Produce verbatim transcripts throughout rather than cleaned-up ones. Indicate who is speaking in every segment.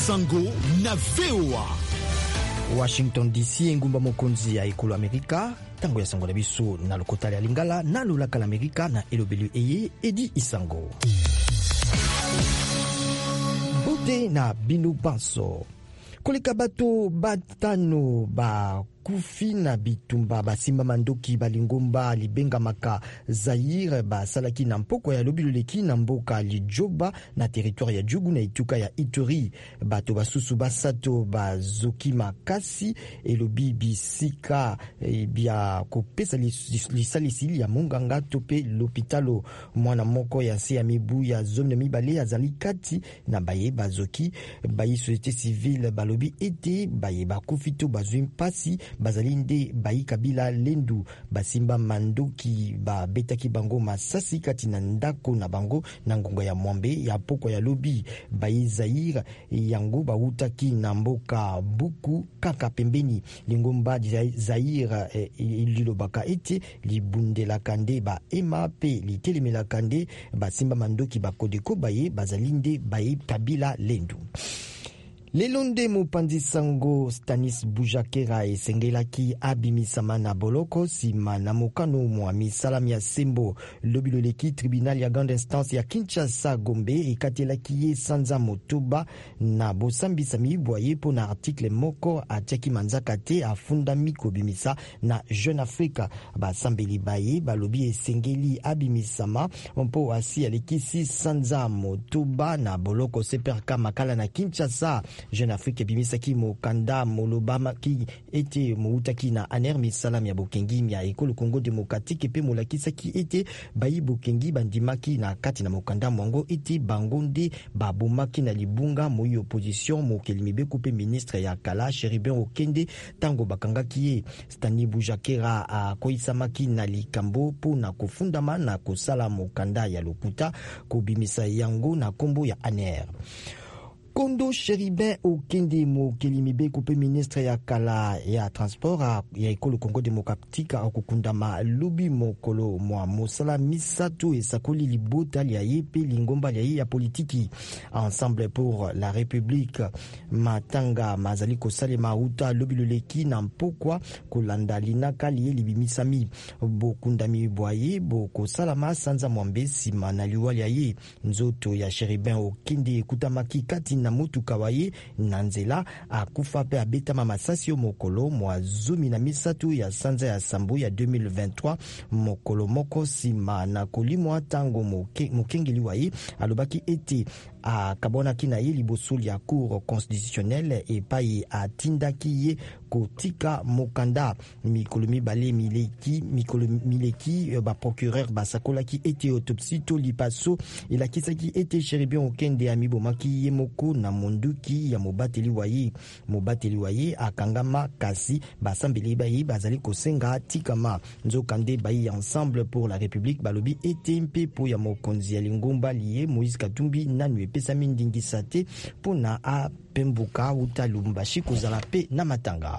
Speaker 1: Sango na V O A.
Speaker 2: Washington D C engumba mokonzi ya ekolo Amerika. Tango ya sango na biso na lokotali ya lingala na lolaka la Amerika na elobelu eye Edi Isango. Bote na binu banso. Koleka bato batano ba kufi na bitumba basimba mandoki balingomba libenga maka Zaire basalaki na mpoko ya lobiloleki na mboka Lijoba na territoire ya Djugu na ituka ya Ituri. Bato basusu basato bazoki makasi elobi bisika e bia kopesa lisalisili ya munganga tope l'hôpitalo. Mwana moko ya se ya mibu ya zone ya mibale azali kati na baye bazoki bayi société civile balobi ete baye bakufito bazwi mpasi bazali nde bayi Kabila lendu basimba mandoki ba betaki bango masasi kati na ndako na bango na ngonga ya mwambe ya poko ya lobi bayi Zaire yango bautaki na mboka buku kaka pembeni lingomba Zaire eh, lilobaka ete libundelaka nde ba ema pe litelemelaka nde basimba mandoki bakodeko baye bazali nde bayi Kabila lendu. Lelonde mopanzi sango Stanis Bujakera esengelaki abimisama na boloko sima na mokano mwa misalam ya sembo lobiloleki tribunal ya grande instance ya Kinshasa Gombe ekatelaki ye sanza motoba na bosambisa mibwaye po na article moko atiaki manzaka te afunda miko bimisa na Jeune Afrique basambeli baye balobi esengeli abimisama mpo asi alekisi sanza motoba na boloko seperka makala na Kinshasa. Jeune Afrique bimisaki mokanda molobama ki ete moutaki na aner misalam ya bokengi ya ekolo Congo Démocratique pe molakisaki ete bayi bokengi bandimaki na kati na mokanda mwango ete bangonde babomaki na libunga moyi opposition mokelimi pe ministre ya kala Cherubin Okende tango bakangaki ye. Stani Bujakera akoisamaki na likambo po na kofundama na kosala mokanda ya lokuta kobimisa yango na kombo ya aner. Kondo Cherubin Okende mokelimi be coupe ministre ya kala ya transport ya ekolo Congo Démocratique akukundama lubi mokolo mwa mosala misatu esakoli libota lia yepe lingomba lia ya politiki Ensemble pour la République matanga mazali kosale mauta lobiloleki na mpokwa kolanda linaka liye libimisami bokundami bwaye bokosala sanza mwambesi na liwa lia ye nzoto ya Cherubin Okende kutamaki kati na mutuka waye na nzela akufa pe abetama masasi yo mokolo mwa zumi na misatu ya sanza ya sambu ya deux mille vingt-trois mokolo moko sima na kolimwa tango mokengeli waye alobaki ete akabonaki na ye libosoli ya cour constitutionnelle epai atindaki ye kotika mokanda mikolo mibale mileki mikolo mileki ba procureur basakolaki ete autopsie to lipaso elakisaki ete Cherubin Okende amibomaki ye moko na monduki ya mobateli waye mobateli waye akangama kasi basambeli bayi bazali kosenga tikama nzokande bayi Ensemble pour la République balobi ete mpepo ya mokonzi ya lingomba liye Moïse Katumbi nanu epesa mindingisa te pona a pembuka utalumbashi kozala pe na matanga.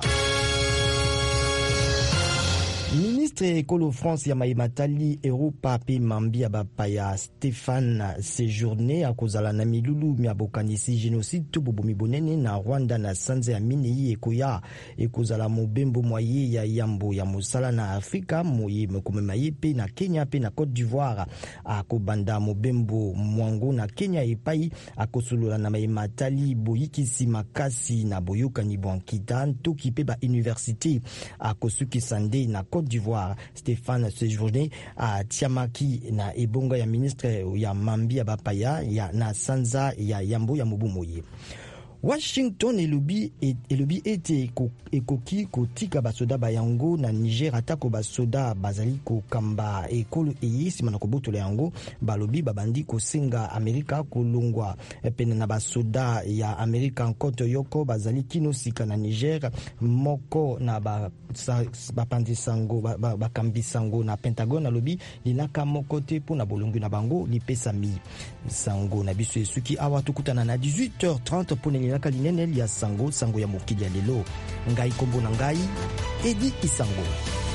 Speaker 2: Ministre ekolo France ya maimatali Europa pe mambi abapaya Stéphane Séjourné akozala na milulu mi abokanisi génocide to bobomi bonene na Rwanda na sanze ya minei ekoya ekozala mobembo moye ya yambo ya mosala na Afrika moye mekomemaye pe na Kenya pe na Côte d'Ivoire akobanda mobembo mwango na Kenya epai akosolola na maimatali boyikisi makasi na boyokani bwankita toki pe ba université akosuki sande na Côte d'Ivoire. Stéphane Séjourné a tiamaki na ebonga ya ministre ya mambi ya bapaya ya na sanza ya yambo ya mubumoye. Washington elobi elobi ete ekoki kotika basoda bayango na Niger atako basoda bazali kokamba ekolo eyisi mana kobotola yango balobi babandi kosenga Amerika kolongwa pene na basoda ya Amerika nkoto yoko bazali kino sika na Niger moko na ba bapandisango bakambisango na Pentagon alobi linaka moko te pona bolongi na bango lipesa mi sango na biso esuki awa tukutana na dix-huit heures trente pona laka linene ya sango sango ya mokili ya lelo ngai kombo na ngai Edi Isango.